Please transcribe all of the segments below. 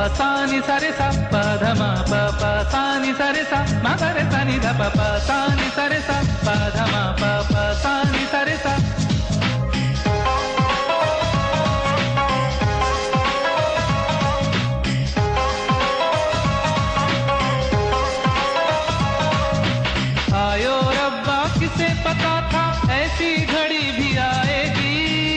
सा नि सा रे सा प ध म प प सा नि सा रे सा म ग रे सा नि ध प प सा नि सा रे सा प ध म प प सा नि सा रे सा। आयो रब्बा किसे पता था ऐसी घड़ी भी आएगी।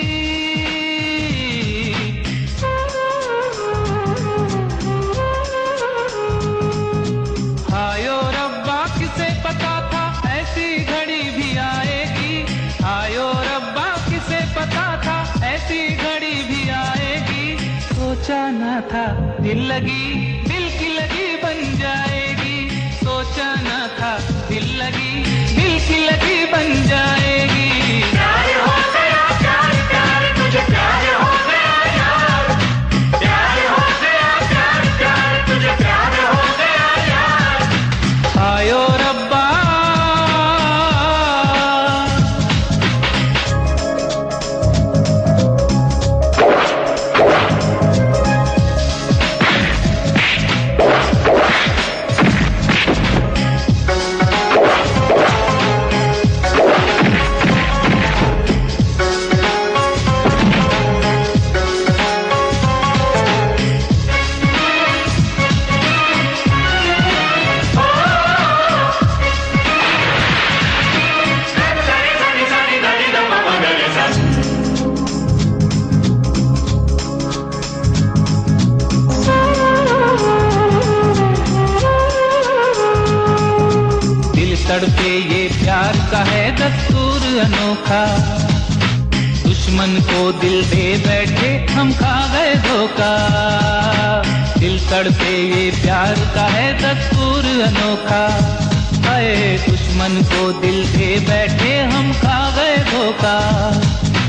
आयो रब्बा किसे पता था ऐसी घड़ी भी आएगी। आयो रब्बा किसे पता था ऐसी घड़ी भी आएगी। सोचा न था दिल की लगी बन जाएगी। सोचा न था दिल की लगी बन जाएगी। प्यार हो गया प्यार प्यार तुझे प्यार हो गया यार। प्यार हो गया प्यार प्यार तुझे प्यार हो गया यार। आयो रब्बा तड़पे ये प्यार का है दस्तूर अनोखा। दुश्मन को दिल दे बैठे हम खा गए धोखा। दिल तड़पे ये प्यार का है दस्तूर अनोखा। हाय दुश्मन को दिल दे बैठे हम खा गए धोखा।